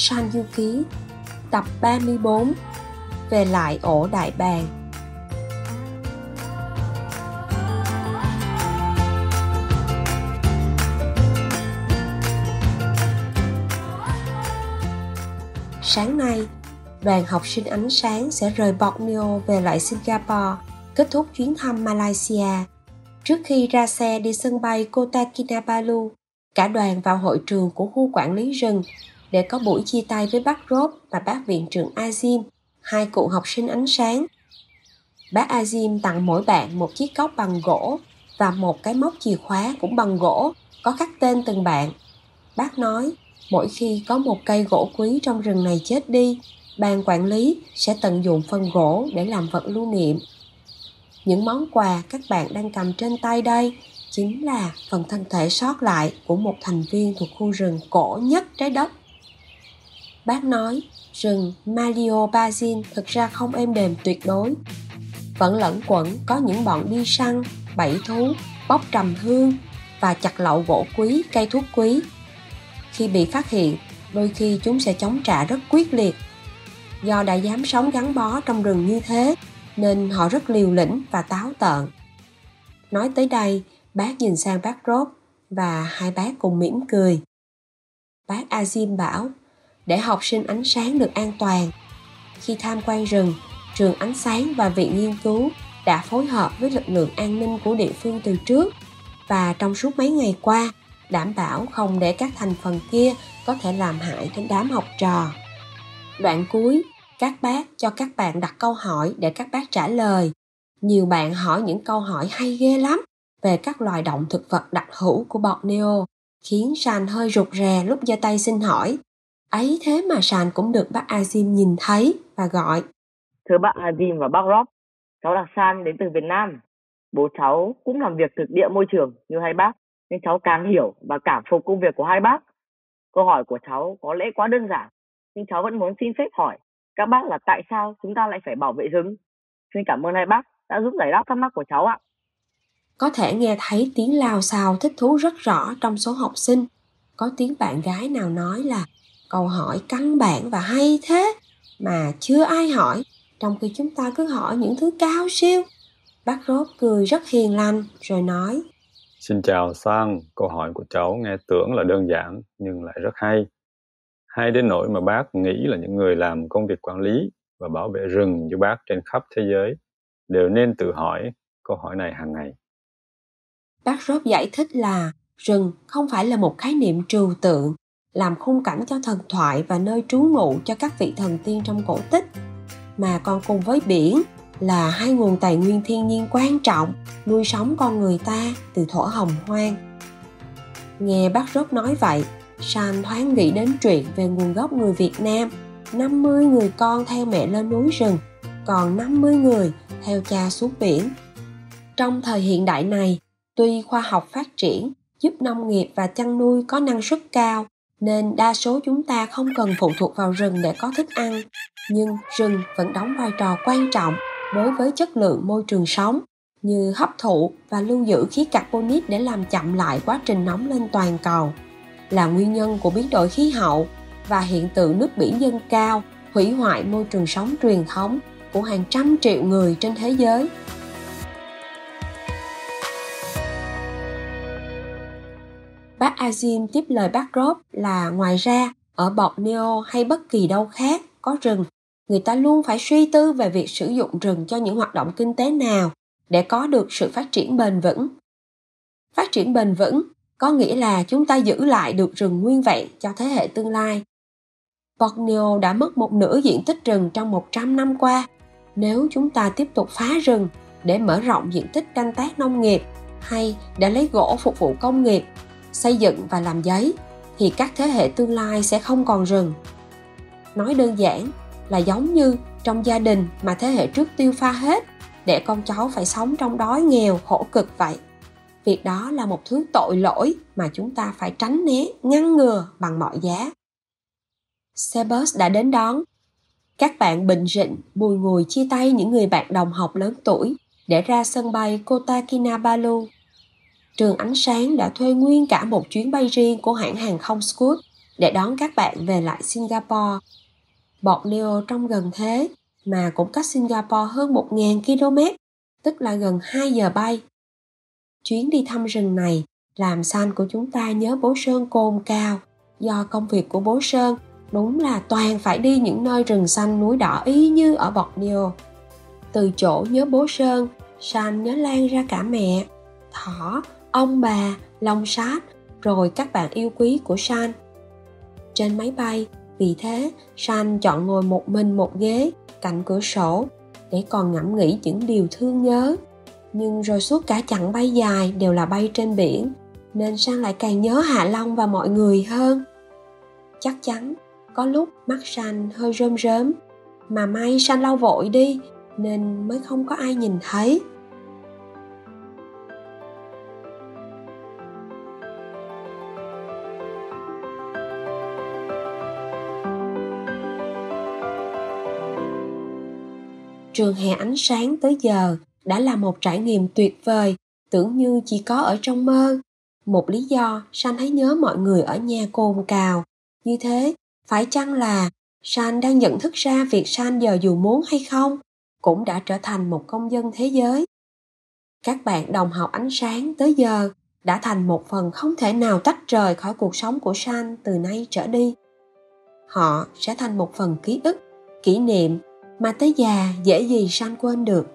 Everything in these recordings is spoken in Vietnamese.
San Du Ký, tập 34, về lại ổ đại bàng. Sáng nay, đoàn học sinh ánh sáng sẽ rời Borneo về lại Singapore, kết thúc chuyến thăm Malaysia. Trước khi ra xe đi sân bay Kota Kinabalu, cả đoàn vào hội trường của khu quản lý rừng để có buổi chia tay với bác Rob và bác viện trưởng Azim, hai cụ học sinh ánh sáng. Bác Azim tặng mỗi bạn một chiếc cốc bằng gỗ và một cái móc chìa khóa cũng bằng gỗ, có khắc tên từng bạn. Bác nói, mỗi khi có một cây gỗ quý trong rừng này chết đi, ban quản lý sẽ tận dụng phần gỗ để làm vật lưu niệm. Những món quà các bạn đang cầm trên tay đây chính là phần thân thể sót lại của một thành viên thuộc khu rừng cổ nhất trái đất. Bác nói, rừng Malio Basin thực ra không êm đềm tuyệt đối. Vẫn lẫn quẩn có những bọn đi săn, bẫy thú, bóc trầm hương và chặt lậu gỗ quý, cây thuốc quý. Khi bị phát hiện, đôi khi chúng sẽ chống trả rất quyết liệt. Do đã dám sống gắn bó trong rừng như thế, nên họ rất liều lĩnh và táo tợn. Nói tới đây, bác nhìn sang bác Rob và hai bác cùng mỉm cười. Bác Azim bảo, để học sinh ánh sáng được an toàn. Khi tham quan rừng, trường ánh sáng và viện nghiên cứu đã phối hợp với lực lượng an ninh của địa phương từ trước và trong suốt mấy ngày qua, đảm bảo không để các thành phần kia có thể làm hại đến đám học trò. Đoạn cuối, các bác cho các bạn đặt câu hỏi để các bác trả lời. Nhiều bạn hỏi những câu hỏi hay ghê lắm về các loài động thực vật đặc hữu của Borneo, khiến San hơi rụt rè lúc giơ tay xin hỏi. Ấy thế mà San cũng được bác Azim nhìn thấy và gọi. Thưa bác Azim và bác Rob, cháu là San đến từ Việt Nam. Bố cháu cũng làm việc thực địa môi trường như hai bác, nên cháu càng hiểu và cảm phục công việc của hai bác. Câu hỏi của cháu có lẽ quá đơn giản, nhưng cháu vẫn muốn xin phép hỏi các bác là tại sao chúng ta lại phải bảo vệ rừng. Xin cảm ơn hai bác đã giúp giải đáp thắc mắc của cháu ạ. Có thể nghe thấy tiếng lao xao thích thú rất rõ trong số học sinh. Có tiếng bạn gái nào nói là câu hỏi căn bản và hay thế mà chưa ai hỏi, trong khi chúng ta cứ hỏi những thứ cao siêu. Bác Rob cười rất hiền lành rồi nói, Xin chào Sang, câu hỏi của cháu nghe tưởng là đơn giản nhưng lại rất hay. Hay đến nỗi mà bác nghĩ là những người làm công việc quản lý và bảo vệ rừng như bác trên khắp thế giới đều nên tự hỏi câu hỏi này hàng ngày. Bác Rob giải thích là rừng không phải là một khái niệm trừu tượng, làm khung cảnh cho thần thoại và nơi trú ngụ cho các vị thần tiên trong cổ tích, mà còn cùng với biển là hai nguồn tài nguyên thiên nhiên quan trọng nuôi sống con người ta từ thuở hồng hoang. Nghe bác Rob nói vậy, San thoáng nghĩ đến chuyện về nguồn gốc người Việt Nam, 50 người con theo mẹ lên núi rừng, còn 50 người theo cha xuống biển. Trong thời hiện đại này, tuy khoa học phát triển giúp nông nghiệp và chăn nuôi có năng suất cao, nên đa số chúng ta không cần phụ thuộc vào rừng để có thức ăn, nhưng rừng vẫn đóng vai trò quan trọng đối với chất lượng môi trường sống, như hấp thụ và lưu giữ khí carbonic để làm chậm lại quá trình nóng lên toàn cầu, là nguyên nhân của biến đổi khí hậu và hiện tượng nước biển dâng cao, hủy hoại môi trường sống truyền thống của hàng trăm triệu người trên thế giới. Bác Azim tiếp lời bác Rob là ngoài ra, ở Borneo hay bất kỳ đâu khác có rừng, người ta luôn phải suy tư về việc sử dụng rừng cho những hoạt động kinh tế nào để có được sự phát triển bền vững. Phát triển bền vững có nghĩa là chúng ta giữ lại được rừng nguyên vẹn cho thế hệ tương lai. Borneo đã mất một nửa diện tích rừng trong 100 năm qua. Nếu chúng ta tiếp tục phá rừng để mở rộng diện tích canh tác nông nghiệp hay để lấy gỗ phục vụ công nghiệp, xây dựng và làm giấy, thì các thế hệ tương lai sẽ không còn rừng. Nói đơn giản là giống như trong gia đình mà thế hệ trước tiêu pha hết để con cháu phải sống trong đói nghèo khổ cực vậy. Việc đó là một thứ tội lỗi mà chúng ta phải tránh né, ngăn ngừa bằng mọi giá. Xe bus đã đến đón. Các bạn bệnh rịnh bùi ngùi chia tay những người bạn đồng học lớn tuổi để ra sân bay Kota Kinabalu. Trường ánh sáng đã thuê nguyên cả một chuyến bay riêng của hãng hàng không Scoot để đón các bạn về lại Singapore. Borneo trông gần thế mà cũng cách Singapore hơn 1.000 km, tức là gần 2 giờ bay. Chuyến đi thăm rừng này làm San của chúng ta nhớ bố Sơn cồn cào. Do công việc của bố Sơn, đúng là toàn phải đi những nơi rừng xanh núi đỏ y như ở Borneo. Từ chỗ nhớ bố Sơn, San nhớ lan ra cả mẹ, thỏ, ông bà, long sát, rồi các bạn yêu quý của San. Trên máy bay, vì thế San chọn ngồi một mình một ghế cạnh cửa sổ để còn ngẫm nghĩ những điều thương nhớ. Nhưng rồi suốt cả chặng bay dài đều là bay trên biển, nên San lại càng nhớ Hạ Long và mọi người hơn. Chắc chắn có lúc mắt San hơi rơm rớm, mà may San lau vội đi nên mới không có ai nhìn thấy. Trường hè ánh sáng tới giờ đã là một trải nghiệm tuyệt vời, tưởng như chỉ có ở trong mơ. Một lý do San thấy nhớ mọi người ở nhà cồn cào. Như thế, phải chăng là San đang nhận thức ra việc San giờ dù muốn hay không, cũng đã trở thành một công dân thế giới. Các bạn đồng học ánh sáng tới giờ đã thành một phần không thể nào tách rời khỏi cuộc sống của San từ nay trở đi. Họ sẽ thành một phần ký ức, kỷ niệm mà tới già dễ gì San quên được.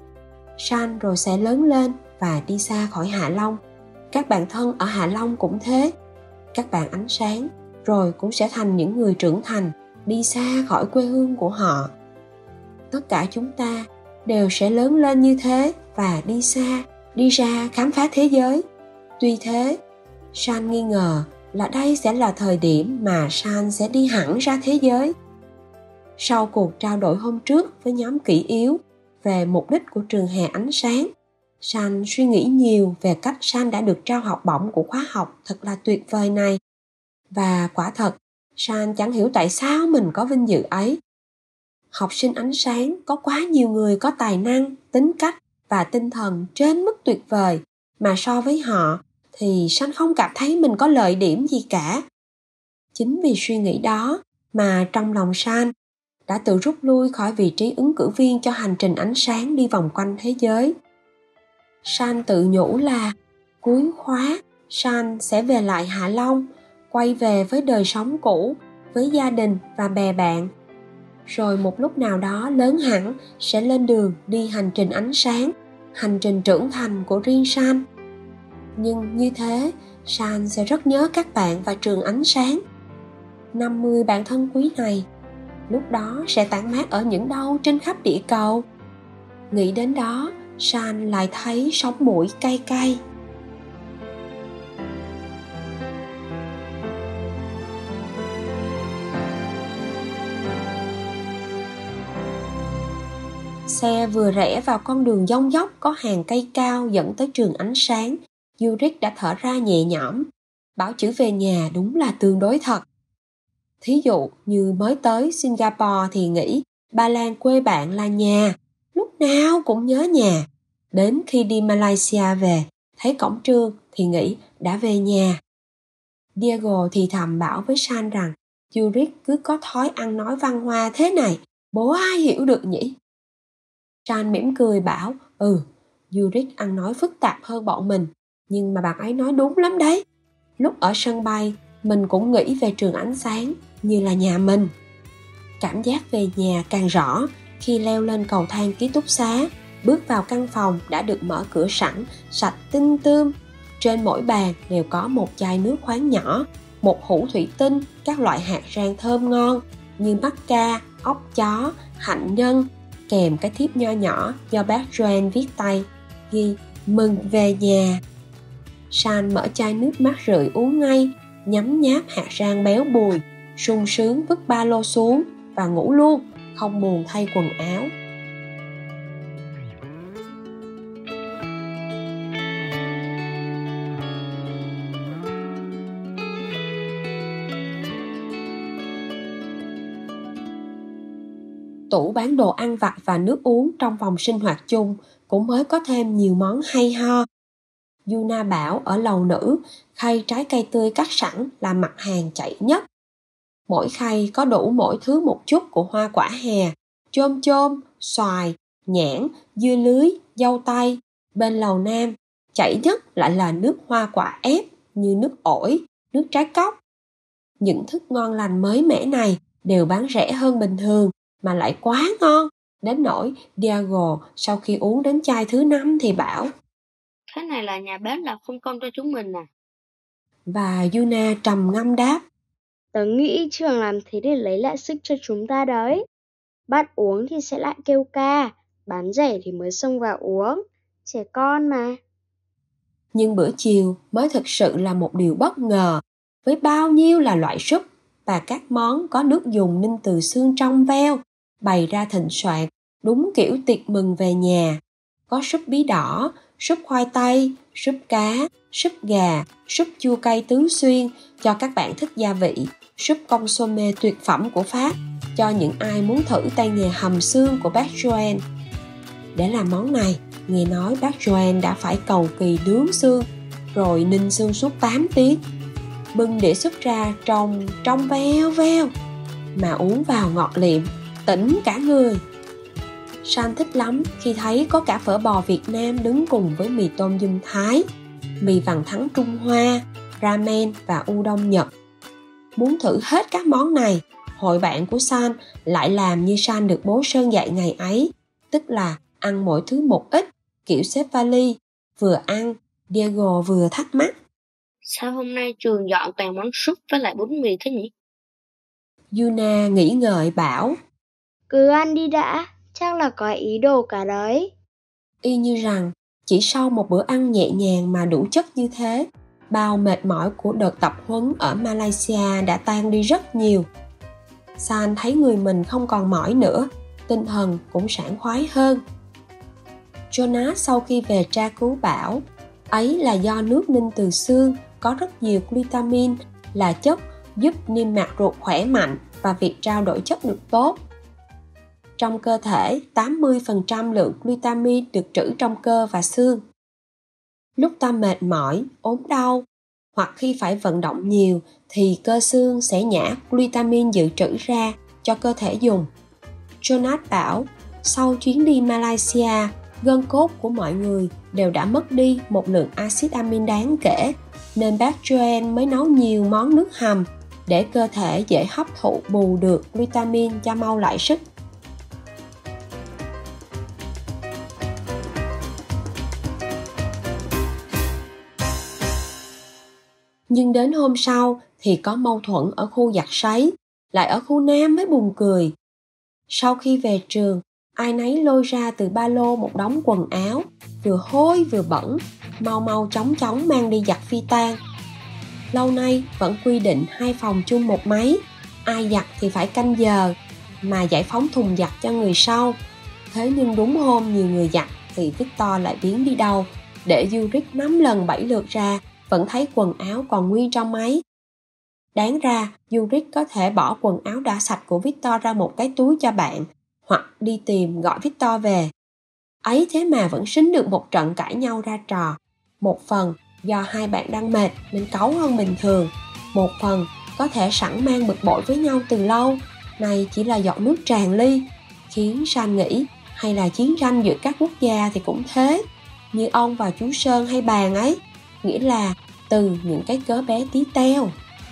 San rồi sẽ lớn lên và đi xa khỏi Hạ Long. Các bạn thân ở Hạ Long cũng thế. Các bạn ánh sáng rồi cũng sẽ thành những người trưởng thành, đi xa khỏi quê hương của họ. Tất cả chúng ta đều sẽ lớn lên như thế và đi xa, đi ra khám phá thế giới. Tuy thế, San nghi ngờ là đây sẽ là thời điểm mà San sẽ đi hẳn ra thế giới. Sau cuộc trao đổi hôm trước với nhóm kỷ yếu về mục đích của trường hè ánh sáng, San suy nghĩ nhiều về cách San đã được trao học bổng của khóa học thật là tuyệt vời này. Và quả thật, San chẳng hiểu tại sao mình có vinh dự ấy. Học sinh ánh sáng có quá nhiều người có tài năng, tính cách và tinh thần trên mức tuyệt vời, mà so với họ thì San không cảm thấy mình có lợi điểm gì cả. Chính vì suy nghĩ đó mà trong lòng San đã tự rút lui khỏi vị trí ứng cử viên cho hành trình ánh sáng đi vòng quanh thế giới. San tự nhủ là cuối khóa San sẽ về lại Hạ Long, quay về với đời sống cũ, với gia đình và bè bạn. Rồi một lúc nào đó lớn hẳn sẽ lên đường đi hành trình ánh sáng, hành trình trưởng thành của riêng San. Nhưng như thế, San sẽ rất nhớ các bạn và trường ánh sáng. 50 bạn thân quý này, lúc đó sẽ tản mát ở những đâu trên khắp địa cầu. Nghĩ đến đó, San lại thấy sống mũi cay cay. Xe vừa rẽ vào con đường dông dốc có hàng cây cao dẫn tới trường ánh sáng, Yurick đã thở ra nhẹ nhõm. Bảo chữ về nhà đúng là tương đối thật. Thí dụ như mới tới Singapore thì nghĩ Ba Lan quê bạn là nhà, lúc nào cũng nhớ nhà. Đến khi đi Malaysia về, thấy cổng trường thì nghĩ đã về nhà. Diego thì thầm bảo với San rằng Yurick cứ có thói ăn nói văn hoa thế này, bố ai hiểu được nhỉ? San mỉm cười bảo, Yurick ăn nói phức tạp hơn bọn mình, nhưng mà bạn ấy nói đúng lắm đấy. Lúc ở sân bay, mình cũng nghĩ về trường ánh sáng như là nhà mình. Cảm giác về nhà càng rõ khi leo lên cầu thang ký túc xá, bước vào căn phòng đã được mở cửa sẵn, sạch tinh tươm. Trên mỗi bàn đều có một chai nước khoáng nhỏ, một hũ thủy tinh, các loại hạt rang thơm ngon như mắc ca, ốc chó, hạnh nhân, kèm cái thiếp nho nhỏ do bác Joan viết tay, ghi mừng về nhà. San mở chai nước mát rượi uống ngay, nhấm nháp hạt rang béo bùi, sung sướng vứt ba lô xuống và ngủ luôn, không buồn thay quần áo. Tủ bán đồ ăn vặt và nước uống trong phòng sinh hoạt chung cũng mới có thêm nhiều món hay ho. Yuna bảo ở lầu nữ, khay trái cây tươi cắt sẵn là mặt hàng chạy nhất Mỗi khay có đủ mỗi thứ một chút của hoa quả hè, chôm chôm, xoài, nhãn, dưa lưới, dâu tây. Bên lầu Nam, chảy nhất lại là nước hoa quả ép như nước ổi, nước trái cóc. Những thức ngon lành mới mẻ này đều bán rẻ hơn bình thường mà lại quá ngon. Đến nỗi Diego sau khi uống đến chai thứ 5 thì bảo: Cái này là nhà bếp làm không công cho chúng mình à? Và Yuna trầm ngâm đáp: Tớ nghĩ trường làm thế để lấy lại sức cho chúng ta đấy. Bắt uống thì sẽ lại kêu ca, bán rẻ thì mới xông vào uống. Trẻ con mà. Nhưng bữa chiều mới thực sự là một điều bất ngờ, với bao nhiêu là loại súp và các món có nước dùng ninh từ xương trong veo, bày ra thịnh soạn, đúng kiểu tiệc mừng về nhà. Có súp bí đỏ, súp khoai tây, súp cá, súp gà, súp chua cay tứ xuyên cho các bạn thích gia vị, súp consommé tuyệt phẩm của Pháp cho những ai muốn thử tay nghề hầm xương của bác Joan. Để làm món này, nghe nói bác Joan đã phải cầu kỳ nướng xương rồi ninh xương suốt 8 tiếng. Bưng đĩa súp ra trong veo veo, mà uống vào ngọt liệm, tỉnh cả người. San thích lắm khi thấy có cả phở bò Việt Nam đứng cùng với mì tôm dung Thái, mì vằn thắng Trung Hoa, ramen và udon Nhật. Muốn thử hết các món này, hội bạn của San lại làm như San được bố Sơn dạy ngày ấy, tức là ăn mỗi thứ một ít, kiểu xếp vali. Vừa ăn, Diego vừa thắc mắc: Sao hôm nay trường dọn toàn món súp với lại bún mì thế nhỉ? Yuna nghĩ ngợi bảo: Cứ ăn đi đã, chắc là có ý đồ cả đấy. Y như rằng chỉ sau một bữa ăn nhẹ nhàng mà đủ chất như thế, bao mệt mỏi của đợt tập huấn ở Malaysia đã tan đi rất nhiều. San thấy người mình không còn mỏi nữa, tinh thần cũng sảng khoái hơn. Jonas sau khi về tra cứu bảo ấy là do nước ninh từ xương có rất nhiều glutamine, là chất giúp niêm mạc ruột khỏe mạnh và việc trao đổi chất được tốt. Trong cơ thể, 80% lượng glutamine được trữ trong cơ và xương. Lúc ta mệt mỏi, ốm đau, hoặc khi phải vận động nhiều thì cơ xương sẽ nhả glutamine dự trữ ra cho cơ thể dùng. Jonas bảo, sau chuyến đi Malaysia, gân cốt của mọi người đều đã mất đi một lượng axit amin đáng kể, nên bác Joan mới nấu nhiều món nước hầm để cơ thể dễ hấp thụ bù được glutamine cho mau lại sức. Nhưng đến hôm sau thì có mâu thuẫn ở khu giặt sấy, lại ở khu Nam mới buồn cười. Sau khi về trường, ai nấy lôi ra từ ba lô một đống quần áo, vừa hôi vừa bẩn, mau chóng mang đi giặt phi tang. Lâu nay vẫn quy định 2 phòng chung một máy, ai giặt thì phải canh giờ, mà giải phóng thùng giặt cho người sau. Thế nhưng đúng hôm nhiều người giặt thì Victor lại biến đi đâu, để Zurich 5 lần 7 lượt ra vẫn thấy quần áo còn nguyên trong máy. Đáng ra Zurich có thể bỏ quần áo đã sạch của Victor ra một cái túi cho bạn, hoặc đi tìm gọi Victor về. Ấy thế mà vẫn xính được một trận cãi nhau ra trò. Một phần do hai bạn đang mệt nên cáu hơn bình thường, một phần có thể sẵn mang bực bội với nhau từ lâu, này chỉ là giọt nước tràn ly, khiến San nghĩ hay là chiến tranh giữa các quốc gia thì cũng thế, như ông và chú Sơn hay bàn ấy, nghĩa là từ những cái cớ bé tí teo.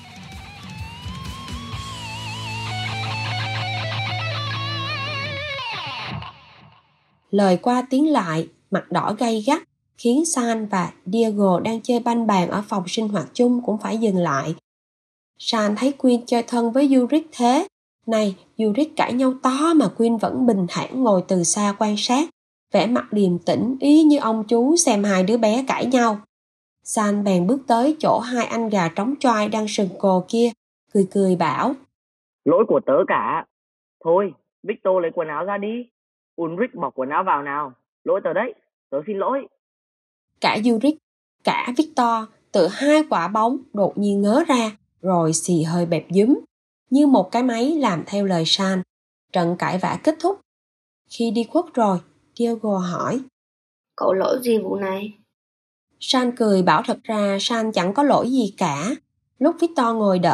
Lời qua tiếng lại, mặt đỏ gay gắt, khiến San và Diego đang chơi banh bàn ở phòng sinh hoạt chung cũng phải dừng lại. San thấy Quyên chơi thân với Zurich thế. Này, Zurich cãi nhau to mà Quyên vẫn bình thản ngồi từ xa quan sát, vẻ mặt điềm tĩnh y như ông chú xem hai đứa bé cãi nhau. San bèn bước tới chỗ hai anh gà trống choai đang sừng cồ kia, cười bảo: Lỗi của tớ cả. Thôi, Victor lấy quần áo ra đi. Ulrich bỏ quần áo vào nào. Lỗi tớ đấy, tớ xin lỗi. Cả Zurich, cả Victor tự hai quả bóng đột nhiên ngớ ra, rồi xì hơi bẹp dúm, như một cái máy làm theo lời San. Trận cãi vã kết thúc. Khi đi khuất rồi, Diego hỏi: Cậu lỗi gì vụ này? San cười bảo thật ra San chẳng có lỗi gì cả. Lúc Victor ngồi đợi,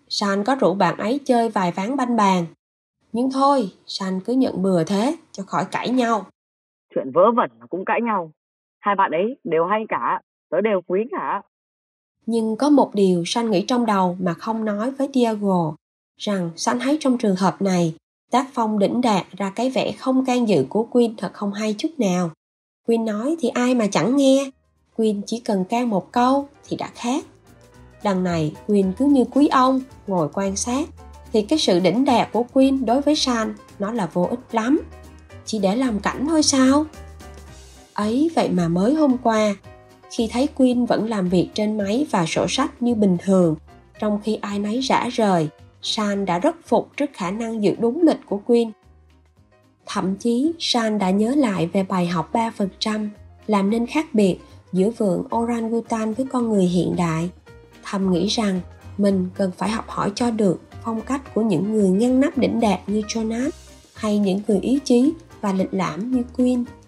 San có rủ bạn ấy chơi vài ván banh bàn. Nhưng thôi, San cứ nhận bừa thế, cho khỏi cãi nhau. Chuyện vớ vẩn mà cũng cãi nhau. Hai bạn ấy đều hay cả, tớ đều quý cả. Nhưng có một điều San nghĩ trong đầu mà không nói với Diego, rằng San thấy trong trường hợp này, tác phong đỉnh đạt ra cái vẻ không can dự của Quyên thật không hay chút nào. Quyên nói thì ai mà chẳng nghe, Quyên chỉ cần can một câu thì đã khác. Đằng này Quyên cứ như quý ông, ngồi quan sát, thì cái sự đỉnh đạt của Quyên đối với San nó là vô ích lắm. Chỉ để làm cảnh thôi sao? Ấy vậy mà mới hôm qua, khi thấy Quyên vẫn làm việc trên máy và sổ sách như bình thường, trong khi ai nấy rã rời, San đã rất phục trước khả năng giữ đúng lịch của Quyên. Thậm chí San đã nhớ lại về bài học 3% làm nên khác biệt giữa vượn orangutan với con người hiện đại. Thầm nghĩ rằng mình cần phải học hỏi cho được phong cách của những người ngăn nắp đỉnh đạt như Jonas, hay những người ý chí và lịch lãm như Quyên.